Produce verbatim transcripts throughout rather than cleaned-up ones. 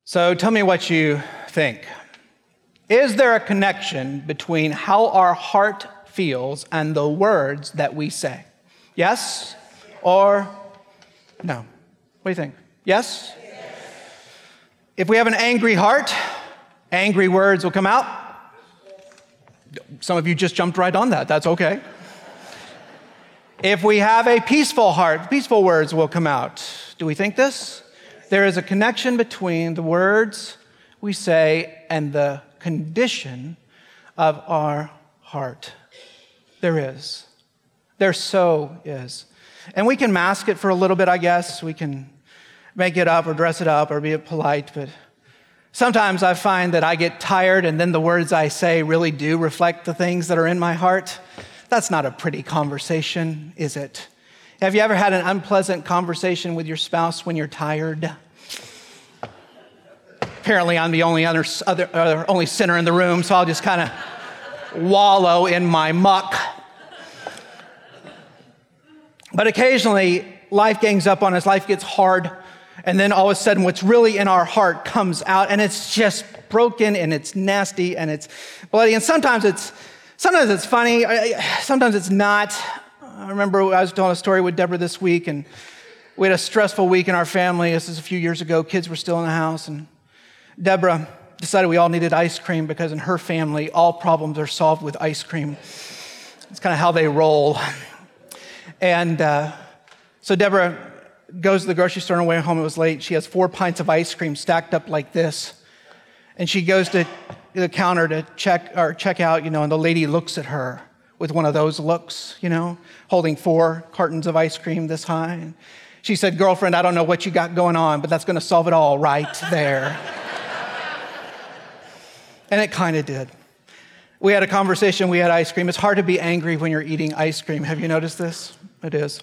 So tell me what you think. Is there a connection between how our heart feels and the words that we say? Yes or no? What do you think? Yes? Yes. If we have an angry heart, angry words will come out. Some of you just jumped right on that. That's okay. If we have a peaceful heart, peaceful words will come out. Do we think this? There is a connection between the words we say and the condition of our heart. There is. There so is. And we can mask it for a little bit, I guess. We can make it up or dress it up or be polite, but sometimes I find that I get tired and then the words I say really do reflect the things that are in my heart. That's not a pretty conversation, is it? Have you ever had an unpleasant conversation with your spouse when you're tired? Apparently, I'm the only other, other uh, only sinner in the room, so I'll just kind of wallow in my muck. But occasionally, life gangs up on us, life gets hard, and then all of a sudden, what's really in our heart comes out, and it's just broken, and it's nasty, and it's bloody, and sometimes it's sometimes it's funny, sometimes it's not. I remember I was telling a story with Deborah this week, and we had a stressful week in our family. This is a few years ago. Kids were still in the house, and Deborah decided we all needed ice cream because in her family, all problems are solved with ice cream. It's kind of how they roll. And uh, so Deborah goes to the grocery store on her way home. It was late. She has four pints of ice cream stacked up like this. And she goes to the counter to check or check out, you know, and the lady looks at her with one of those looks, you know, holding four cartons of ice cream this high. And she said, "Girlfriend, I don't know what you got going on, but that's going to solve it all right there." And it kind of did. We had a conversation, we had ice cream. It's hard to be angry when you're eating ice cream. Have you noticed this? It is.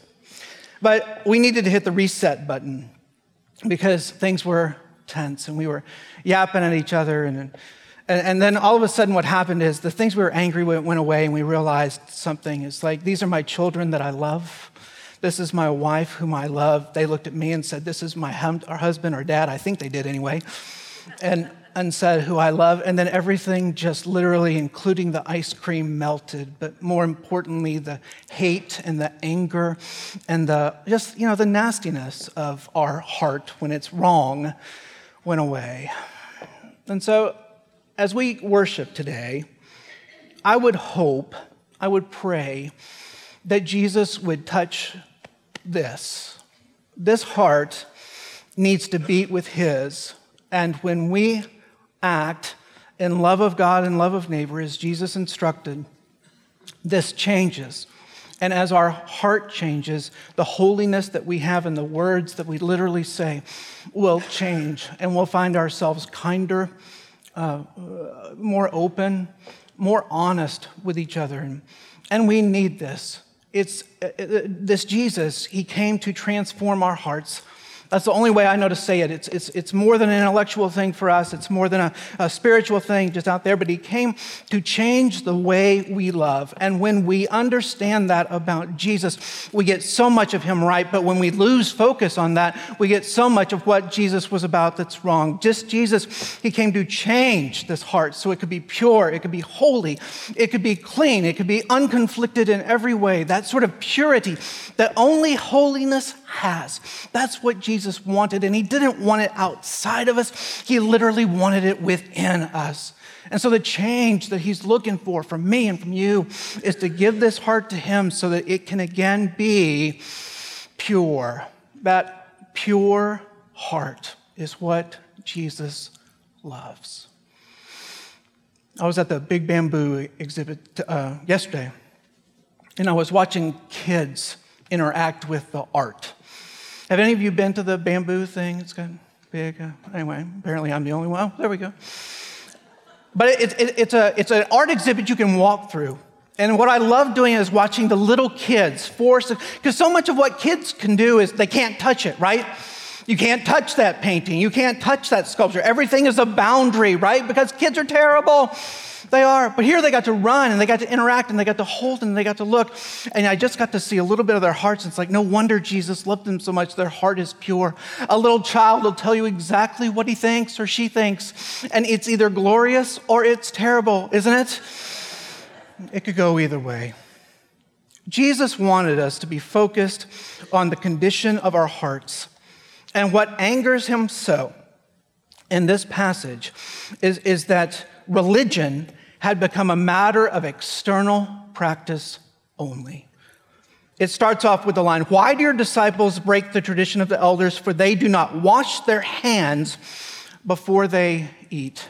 But we needed to hit the reset button because things were tense and we were yapping at each other. And, and, and then all of a sudden what happened is the things we were angry with went away and we realized something. It's like, these are my children that I love. This is my wife whom I love. They looked at me and said, this is my hum- our husband or dad. I think they did anyway. And and said, who I love, and then everything just literally, including the ice cream, melted, but more importantly, the hate and the anger and the just, you know, the nastiness of our heart when it's wrong went away. And so as we worship today, I would hope, I would pray that Jesus would touch this. This heart needs to beat with his, and when we act in love of God and love of neighbor as Jesus instructed, this changes. And as our heart changes, the holiness that we have in the words that we literally say will change, and we'll find ourselves kinder, uh, more open, more honest with each other. And, and we need this. It's uh, this Jesus, he came to transform our hearts. That's the only way I know to say it. It's, it's, it's more than an intellectual thing for us. It's more than a, a spiritual thing just out there. But he came to change the way we love. And when we understand that about Jesus, we get so much of him right. But when we lose focus on that, we get so much of what Jesus was about that's wrong. Just Jesus, he came to change this heart so it could be pure, it could be holy, it could be clean, it could be unconflicted in every way. That sort of purity that only holiness has. That's what Jesus wanted, and he didn't want it outside of us. He literally wanted it within us. And so the change that he's looking for from me and from you is to give this heart to him so that it can again be pure. That pure heart is what Jesus loves. I was at the Big Bamboo exhibit uh, yesterday, and I was watching kids interact with the art. Have any of you been to the bamboo thing? It's got big, uh, anyway, apparently I'm the only one. Oh, there we go. But it, it, it's, a, it's an art exhibit you can walk through. And what I love doing is watching the little kids force, because so much of what kids can do is they can't touch it, right? You can't touch that painting. You can't touch that sculpture. Everything is a boundary, right? Because kids are terrible. They are. But here they got to run and they got to interact and they got to hold and they got to look. And I just got to see a little bit of their hearts. It's like, no wonder Jesus loved them so much. Their heart is pure. A little child will tell you exactly what he thinks or she thinks. And it's either glorious or it's terrible, isn't it? It could go either way. Jesus wanted us to be focused on the condition of our hearts. And what angers him so in this passage is, is that religion had become a matter of external practice only. It starts off with the line, "Why do your disciples break the tradition of the elders? For they do not wash their hands before they eat."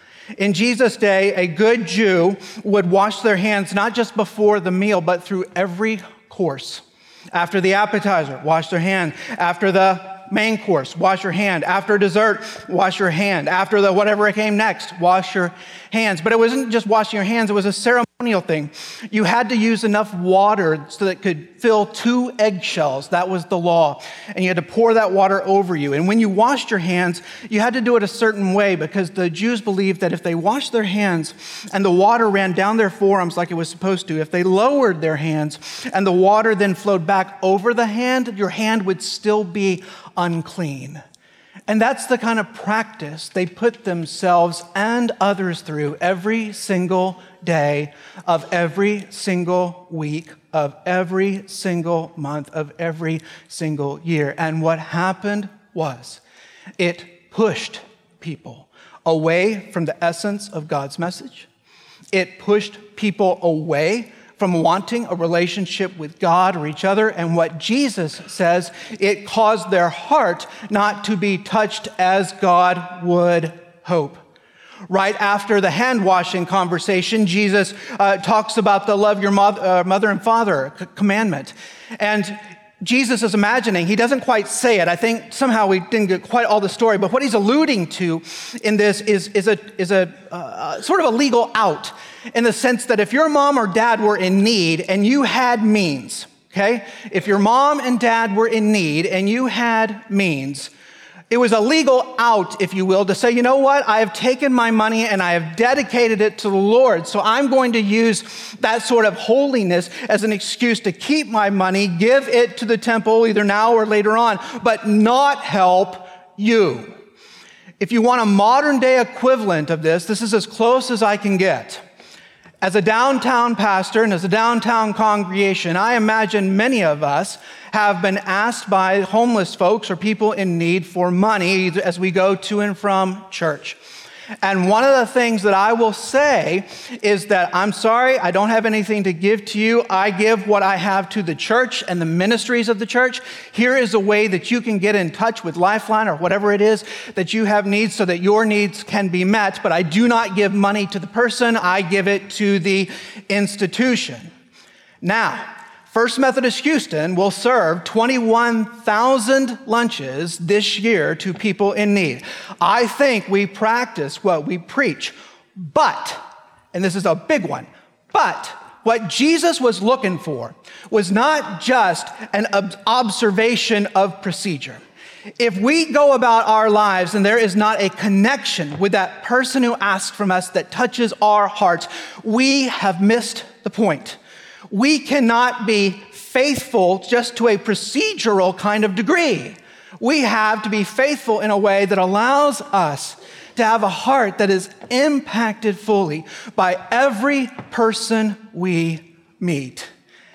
In Jesus' day, a good Jew would wash their hands not just before the meal, but through every course. After the appetizer, wash their hand. After the main course, wash your hand. After dessert, wash your hand. After the whatever came next, wash your hands. But it wasn't just washing your hands, it was a ceremonial thing. You had to use enough water so that it could fill two eggshells. That was the law. And you had to pour that water over you. And when you washed your hands, you had to do it a certain way because the Jews believed that if they washed their hands and the water ran down their forearms like it was supposed to, if they lowered their hands and the water then flowed back over the hand, your hand would still be unclean. And that's the kind of practice they put themselves and others through every single day of every single week of every single month of every single year. And what happened was it pushed people away from the essence of God's message. It pushed people away from wanting a relationship with God or each other. And what Jesus says, it caused their heart not to be touched as God would hope. Right after the hand washing conversation, Jesus uh, talks about the love your mother, uh, mother and father c- commandment. And Jesus is imagining, he doesn't quite say it. I think somehow we didn't get quite all the story, but what he's alluding to in this is, is a, is a uh, sort of a legal out in the sense that if your mom or dad were in need and you had means, okay? If your mom and dad were in need and you had means, it was a legal out, if you will, to say, you know what? I have taken my money and I have dedicated it to the Lord. So I'm going to use that sort of holiness as an excuse to keep my money, give it to the temple either now or later on, but not help you. If you want a modern day equivalent of this, this is as close as I can get. As a downtown pastor and as a downtown congregation, I imagine many of us have been asked by homeless folks or people in need for money as we go to and from church. And one of the things that I will say is that I'm sorry, I don't have anything to give to you. I give what I have to the church and the ministries of the church. Here is a way that you can get in touch with Lifeline or whatever it is that you have needs so that your needs can be met. But I do not give money to the person. I give it to the institution. Now, First Methodist Houston will serve twenty-one thousand lunches this year to people in need. I think we practice what we preach, but, and this is a big one, but what Jesus was looking for was not just an observation of procedure. If we go about our lives and there is not a connection with that person who asks from us that touches our hearts, we have missed the point. We cannot be faithful just to a procedural kind of degree. We have to be faithful in a way that allows us to have a heart that is impacted fully by every person we meet.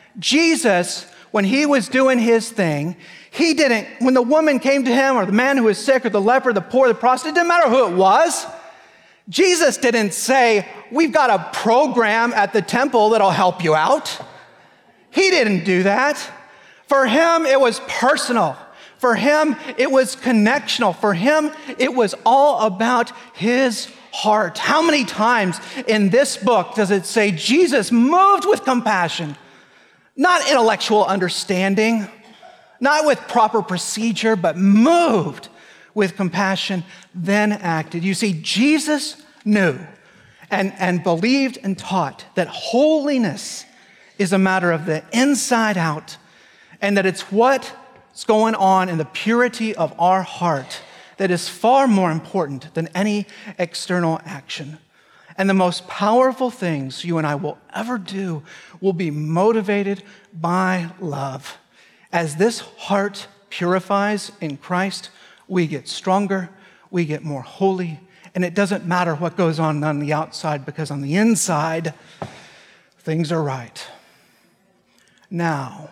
Jesus, when he was doing his thing, he didn't, when the woman came to him or the man who was sick or the leper, the poor, the prostitute, it didn't matter who it was. Jesus didn't say, we've got a program at the temple that'll help you out. He didn't do that. For him, it was personal. For him, it was connectional. For him, it was all about his heart. How many times in this book does it say Jesus moved with compassion? Not intellectual understanding, not with proper procedure, but moved with compassion, then acted. You see, Jesus knew and, and believed and taught that holiness is a matter of the inside out, and that it's what's going on in the purity of our heart that is far more important than any external action. And the most powerful things you and I will ever do will be motivated by love. As this heart purifies in Christ, we get stronger, we get more holy, and it doesn't matter what goes on on the outside, because on the inside, things are right. Now,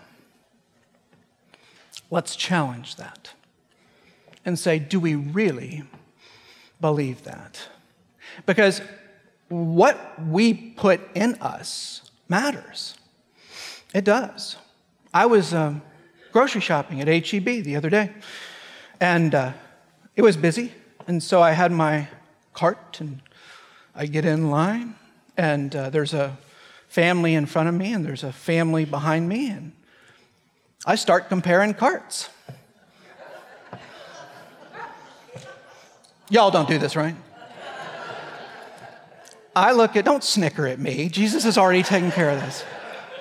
let's challenge that and say, do we really believe that? Because what we put in us matters. It does. I was um, grocery shopping at H E B the other day, and uh, it was busy, and so I had my cart, and I get in line, and uh, there's a family in front of me, and there's a family behind me, and I start comparing carts. Y'all don't do this, right? I look at, don't snicker at me. Jesus has already taken care of this.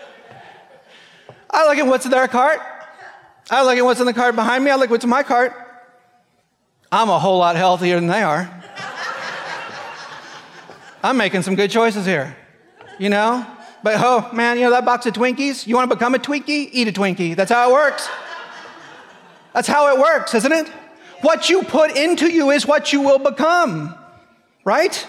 I look at what's in their cart. I look at what's in the cart behind me. I look at what's in my cart. I'm a whole lot healthier than they are. I'm making some good choices here, you know? But, oh, man, you know that box of Twinkies? You want to become a Twinkie? Eat a Twinkie. That's how it works. That's how it works, isn't it? What you put into you is what you will become, right?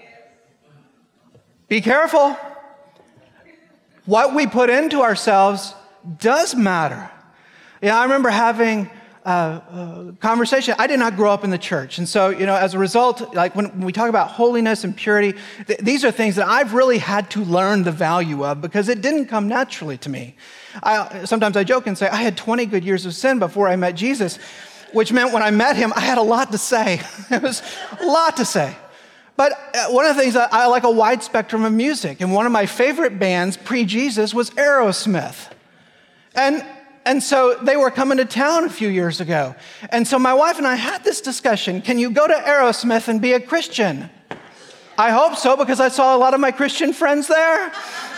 Be careful. What we put into ourselves does matter. Yeah, I remember having a, a conversation. I did not grow up in the church. And so, you know, as a result, like when we talk about holiness and purity, th- these are things that I've really had to learn the value of, because it didn't come naturally to me. I, sometimes I joke and say, I had twenty good years of sin before I met Jesus, which meant when I met him, I had a lot to say. It was a lot to say. But one of the things, I, I like a wide spectrum of music. And one of my favorite bands pre-Jesus was Aerosmith. And, and so they were coming to town a few years ago. And so my wife and I had this discussion. Can you go to Aerosmith and be a Christian? I hope so, because I saw a lot of my Christian friends there.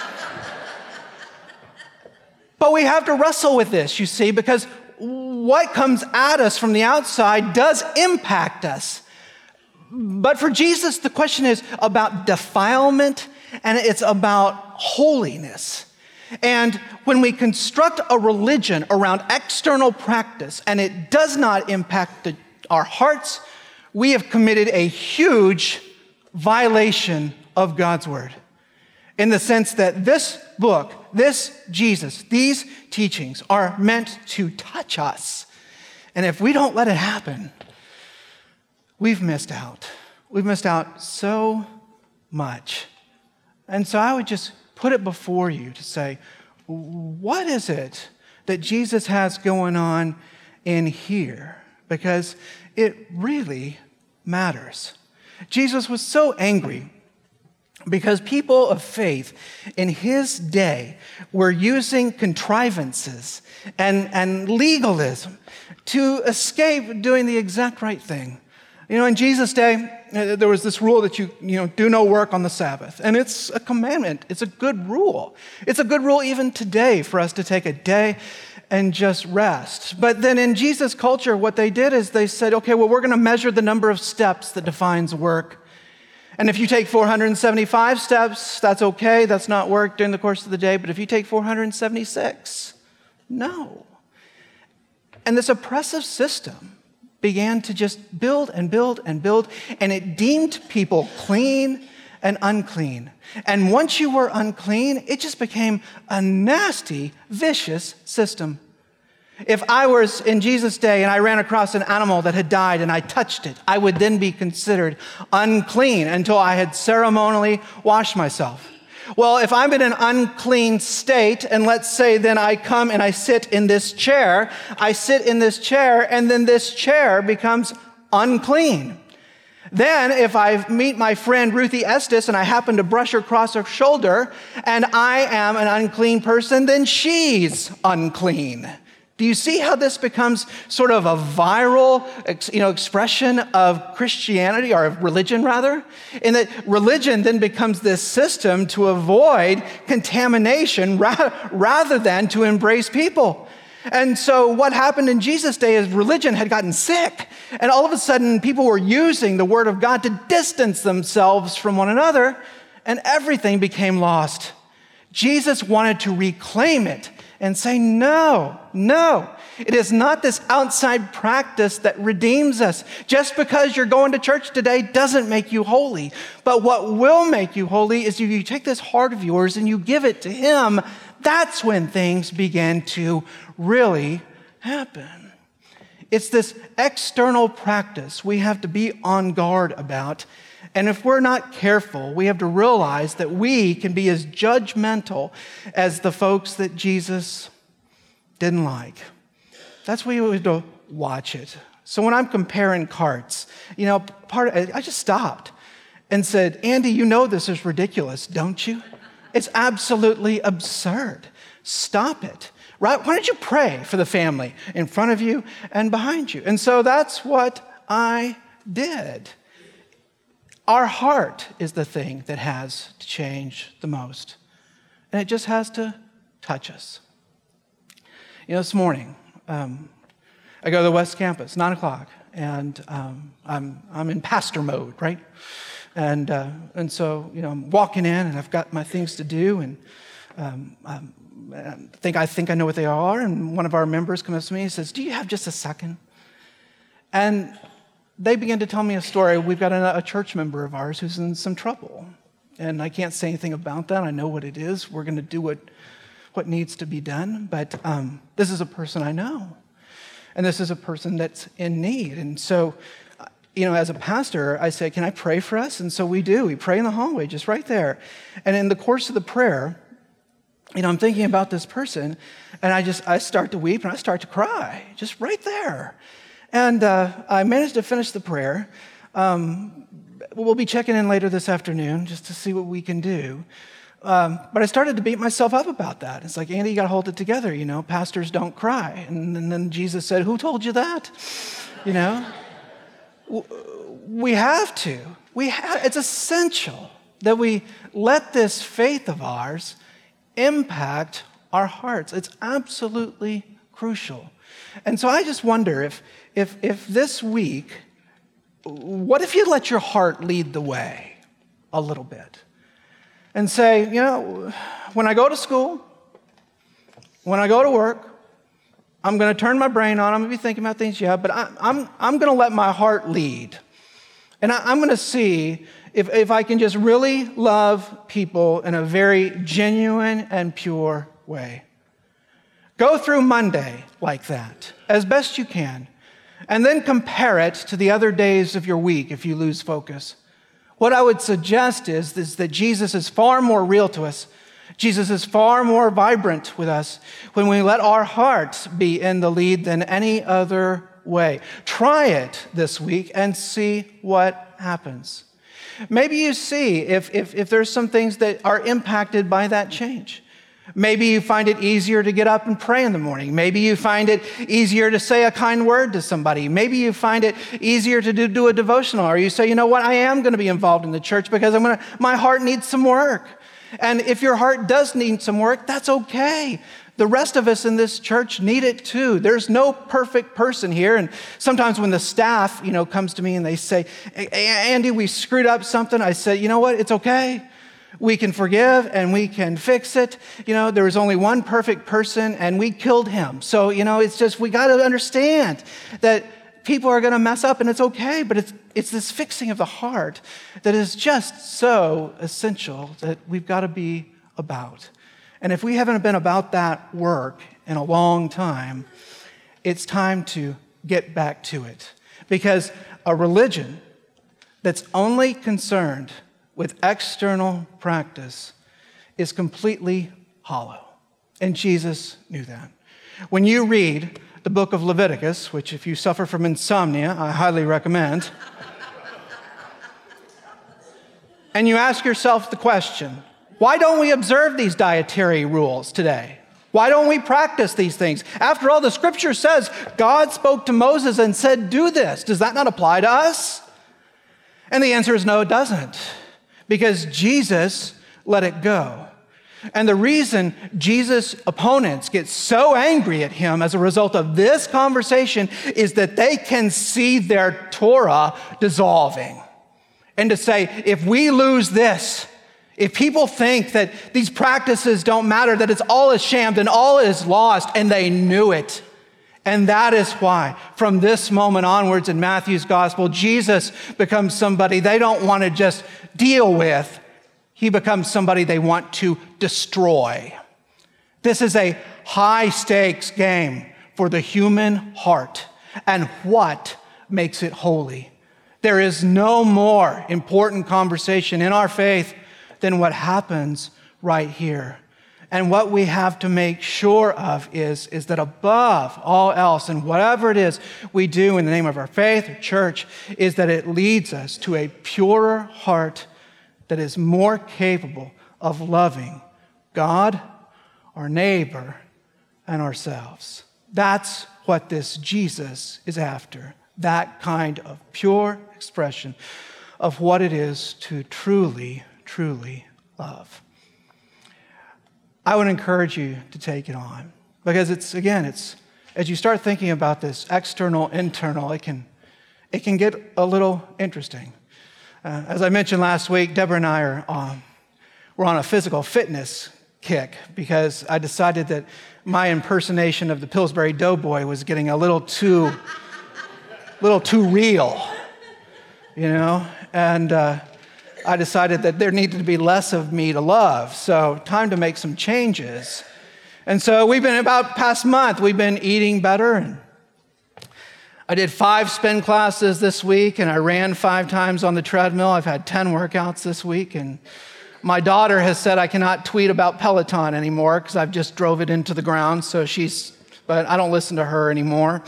But we have to wrestle with this, you see, because what comes at us from the outside does impact us. But for Jesus, the question is about defilement, and it's about holiness. And when we construct a religion around external practice and it does not impact the, our hearts, we have committed a huge violation of God's word. In the sense that this book, this Jesus, these teachings are meant to touch us. And if we don't let it happen, we've missed out. We've missed out so much. And so I would just put it before you to say, what is it that Jesus has going on in here? Because it really matters. Jesus was so angry because people of faith in his day were using contrivances and, and legalism to escape doing the exact right thing. You know, in Jesus' day, there was this rule that you, you know, do no work on the Sabbath. And it's a commandment. It's a good rule. It's a good rule even today for us to take a day and just rest. But then in Jesus' culture, what they did is they said, okay, well, we're going to measure the number of steps that defines work. And if you take four hundred seventy-five steps, that's okay. That's not work during the course of the day. But if you take four hundred seventy-six, no. And this oppressive system began to just build and build and build, and it deemed people clean and unclean. And once you were unclean, it just became a nasty, vicious system. If I was in Jesus' day and I ran across an animal that had died and I touched it, I would then be considered unclean until I had ceremonially washed myself. Well, if I'm in an unclean state, and let's say then I come and I sit in this chair, I sit in this chair, and then this chair becomes unclean. Then if I meet my friend Ruthie Estes and I happen to brush her across her shoulder, and I am an unclean person, then she's unclean. Do you see how this becomes sort of a viral, you know, expression of Christianity, or of religion rather? In that religion then becomes this system to avoid contamination ra- rather than to embrace people. And so what happened in Jesus' day is religion had gotten sick. And all of a sudden, people were using the word of God to distance themselves from one another, and everything became lost. Jesus wanted to reclaim it and say, no, no. It is not this outside practice that redeems us. Just because you're going to church today doesn't make you holy. But what will make you holy is if you take this heart of yours and you give it to him. That's when things begin to really happen. It's this external practice we have to be on guard about. And if we're not careful, we have to realize that we can be as judgmental as the folks that Jesus didn't like. That's why we have to watch it. So when I'm comparing carts, you know, part of, I just stopped and said, Andy, you know this is ridiculous, don't you? It's absolutely absurd. Stop it. Right? Why don't you pray for the family in front of you and behind you? And so that's what I did. Our heart is the thing that has to change the most. And it just has to touch us. You know, this morning, um, I go to the West Campus, nine o'clock, and um, I'm I'm in pastor mode, right? And uh, and so, you know, I'm walking in, and I've got my things to do, and um, um, I think I think I know what they are. And one of our members comes to me and says, "Do you have just a second?" And they begin to tell me a story. We've got a, a church member of ours who's in some trouble, and I can't say anything about that. I know what it is. We're going to do what what needs to be done. But um, this is a person I know, and this is a person that's in need. And so, you know, as a pastor, I say, "Can I pray for us?" And so we do. We pray in the hallway, just right there. And in the course of the prayer, you know, I'm thinking about this person, and I just I start to weep and I start to cry, just right there. And uh, I managed to finish the prayer. Um, we'll be checking in later this afternoon just to see what we can do. Um, but I started to beat myself up about that. It's like, Andy, you got to hold it together. You know, pastors don't cry. And, and then Jesus said, "Who told you that?" You know, we have to. We have. It's essential that we let this faith of ours impact our hearts. It's absolutely crucial. And so I just wonder if, if, if this week, what if you let your heart lead the way a little bit? And say, you know, when I go to school, when I go to work, I'm going to turn my brain on. I'm going to be thinking about things, yeah, but I, I'm, I'm going to let my heart lead. And I, I'm going to see if, if I can just really love people in a very genuine and pure way. Go through Monday like that, as best you can, and then compare it to the other days of your week if you lose focus. What I would suggest is, is that Jesus is far more real to us. Jesus is far more vibrant with us when we let our hearts be in the lead than any other way. Try it this week and see what happens. Maybe you see if, if, if there's some things that are impacted by that change. Maybe you find it easier to get up and pray in the morning. Maybe you find it easier to say a kind word to somebody. Maybe you find it easier to do, do a devotional, or you say, you know what, I am going to be involved in the church because I'm going to, my heart needs some work. And if your heart does need some work, that's okay. The rest of us in this church need it too. There's no perfect person here. And sometimes when the staff, you know, comes to me and they say, Andy, we screwed up something. I say, you know what, it's okay. We can forgive and we can fix it. You know, there was only one perfect person and we killed him. So, you know, it's just, we got to understand that people are going to mess up and it's okay. But it's it's this fixing of the heart that is just so essential that we've got to be about. And if we haven't been about that work in a long time, it's time to get back to it. Because a religion that's only concerned with external practice is completely hollow. And Jesus knew that. When you read the book of Leviticus, which if you suffer from insomnia, I highly recommend, and you ask yourself the question, why don't we observe these dietary rules today? Why don't we practice these things? After all, the scripture says God spoke to Moses and said, do this. Does that not apply to us? And the answer is no, it doesn't. Because Jesus let it go. And the reason Jesus' opponents get so angry at him as a result of this conversation is that they can see their Torah dissolving. And to say, if we lose this, if people think that these practices don't matter, that it's all is shammed and all is lost, and they knew it. And that is why, from this moment onwards in Matthew's gospel, Jesus becomes somebody they don't want to just deal with. He becomes somebody they want to destroy. This is a high-stakes game for the human heart and what makes it holy. There is no more important conversation in our faith than what happens right here. And what we have to make sure of is, is that above all else, and whatever it is we do in the name of our faith or church, is that it leads us to a purer heart that is more capable of loving God, our neighbor, and ourselves. That's what this Jesus is after, that kind of pure expression of what it is to truly, truly love. I would encourage you to take it on because it's, again, it's as you start thinking about this external, internal, it can, it can get a little interesting. Uh, as I mentioned last week, Deborah and I are um, we're on a physical fitness kick because I decided that my impersonation of the Pillsbury Doughboy was getting a little too, little too real, you know, and uh, I decided that there needed to be less of me to love. So time to make some changes, and so we've been about past month we've been eating better and. I did five spin classes this week, and I ran five times on the treadmill. I've had ten workouts this week, and my daughter has said I cannot tweet about Peloton anymore because I've just drove it into the ground, so she's, but I don't listen to her anymore.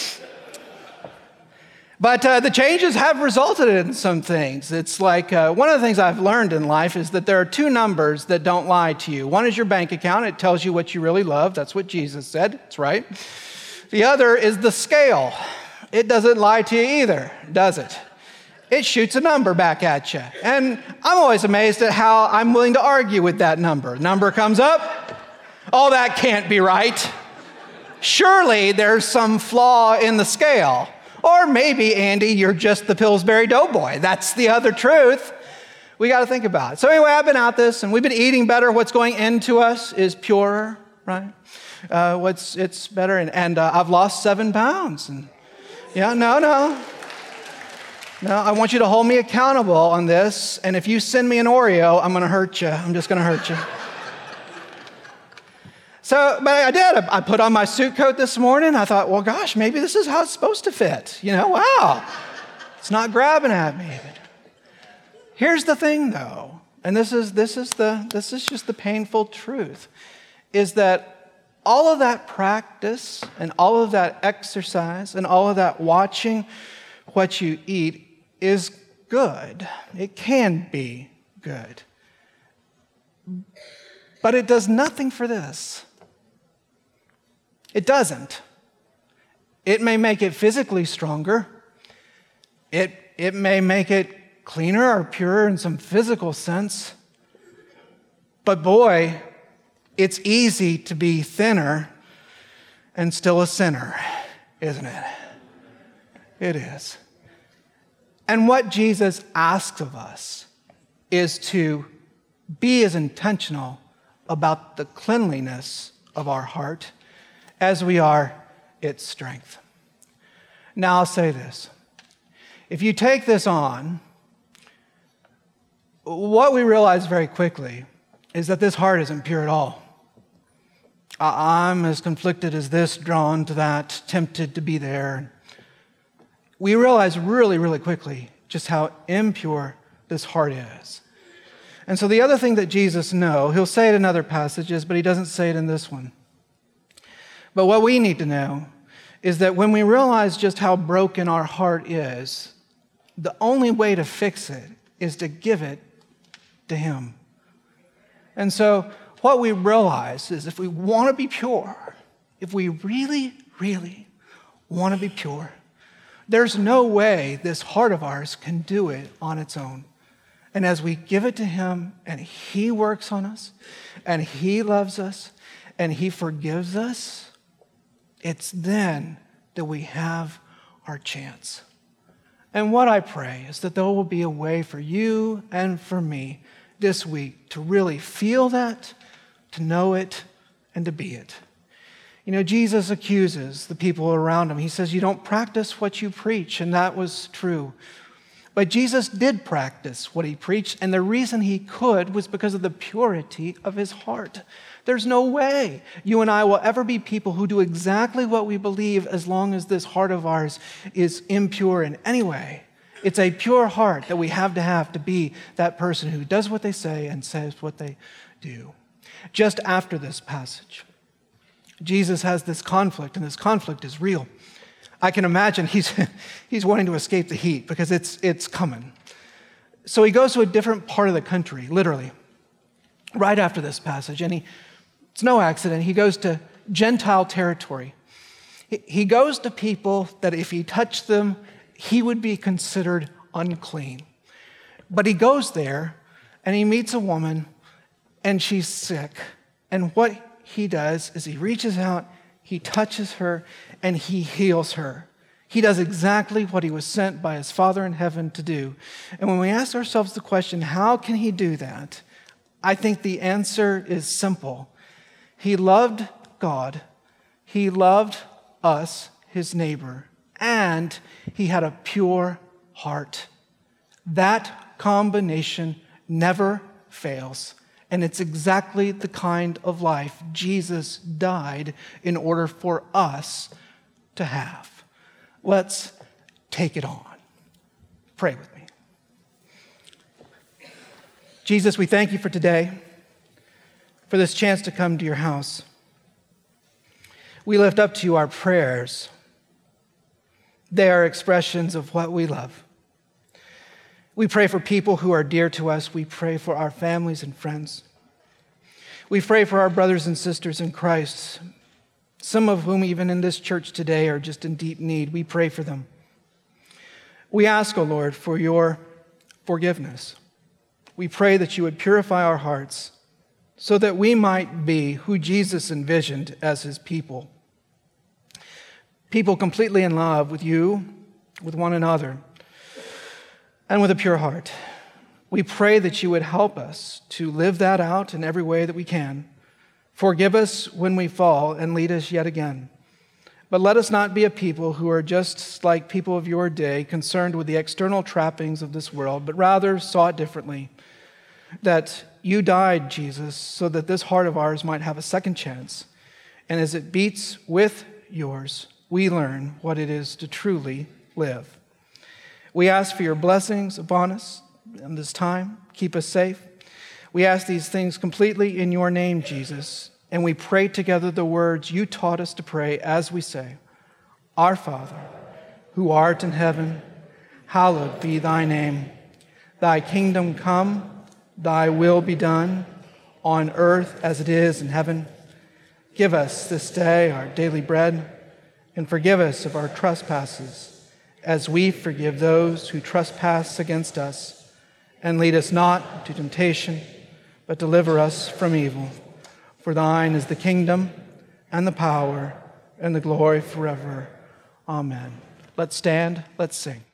But uh, the changes have resulted in some things. It's like uh, one of the things I've learned in life is that there are two numbers that don't lie to you. One is your bank account. It tells you what you really love. That's what Jesus said. That's right. The other is the scale. It doesn't lie to you either, does it? It shoots a number back at you. And I'm always amazed at how I'm willing to argue with that number. Number comes up. Oh, that can't be right. Surely there's some flaw in the scale. Or maybe, Andy, you're just the Pillsbury Doughboy. That's the other truth we got to think about. So anyway, I've been at this, and we've been eating better. What's going into us is purer, right? Uh, what's it's better, and, and uh, I've lost seven pounds, and Yeah, no, no. No, I want you to hold me accountable on this. And if you send me an Oreo, I'm going to hurt you. I'm just going to hurt you. So, but I did. I put on my suit coat this morning. I thought, well, gosh, maybe this is how it's supposed to fit. You know, wow. It's not grabbing at me. But here's the thing, though. And this is this is the this is just the painful truth, is that all of that practice and all of that exercise and all of that watching what you eat is good. It can be good. But it does nothing for this. It doesn't. It may make it physically stronger. It, it may make it cleaner or purer in some physical sense. But boy, it's easy to be thinner and still a sinner, isn't it? It is. And what Jesus asks of us is to be as intentional about the cleanliness of our heart as we are its strength. Now I'll say this. If you take this on, what we realize very quickly is that this heart isn't pure at all. I'm as conflicted as this, drawn to that, tempted to be there. We realize really, really quickly just how impure this heart is. And so the other thing that Jesus knows, he'll say it in other passages, but he doesn't say it in this one. But what we need to know is that when we realize just how broken our heart is, the only way to fix it is to give it to him. And so what we realize is if we want to be pure, if we really, really want to be pure, there's no way this heart of ours can do it on its own. And as we give it to him and he works on us and he loves us and he forgives us, it's then that we have our chance. And what I pray is that there will be a way for you and for me this week to really feel that, to know it, and to be it. You know, Jesus accuses the people around him. He says, you don't practice what you preach, and that was true. But Jesus did practice what he preached, and the reason he could was because of the purity of his heart. There's no way you and I will ever be people who do exactly what we believe as long as this heart of ours is impure in any way. It's a pure heart that we have to have to be that person who does what they say and says what they do. Just after this passage, Jesus has this conflict, and this conflict is real. I can imagine he's he's wanting to escape the heat because it's it's coming. So he goes to a different part of the country, literally, right after this passage, and he it's no accident. He goes to Gentile territory. He, he goes to people that if he touched them, he would be considered unclean. But he goes there and he meets a woman and she's sick. And what he does is he reaches out, he touches her, and he heals her. He does exactly what he was sent by his Father in heaven to do. And when we ask ourselves the question, how can he do that? I think the answer is simple. He loved God, he loved us, his neighbor, and he had a pure heart. That combination never fails. And it's exactly the kind of life Jesus died in order for us to have. Let's take it on. Pray with me. Jesus, we thank you for today, for this chance to come to your house. We lift up to you our prayers. They are expressions of what we love. We pray for people who are dear to us. We pray for our families and friends. We pray for our brothers and sisters in Christ, some of whom even in this church today are just in deep need. We pray for them. We ask, O Lord, for your forgiveness. We pray that you would purify our hearts so that we might be who Jesus envisioned as his people. People completely in love with you, with one another, and with a pure heart. We pray that you would help us to live that out in every way that we can. Forgive us when we fall and lead us yet again. But let us not be a people who are just like people of your day, concerned with the external trappings of this world, but rather saw it differently. That you died, Jesus, so that this heart of ours might have a second chance. And as it beats with yours, we learn what it is to truly live. We ask for your blessings upon us in this time. Keep us safe. We ask these things completely in your name, Jesus, and we pray together the words you taught us to pray as we say, Our Father, who art in heaven, hallowed be thy name. Thy kingdom come, thy will be done, on earth as it is in heaven. Give us this day our daily bread, and forgive us of our trespasses, as we forgive those who trespass against us. And lead us not into temptation, but deliver us from evil. For thine is the kingdom, and the power, and the glory forever. Amen. Let's stand, let's sing.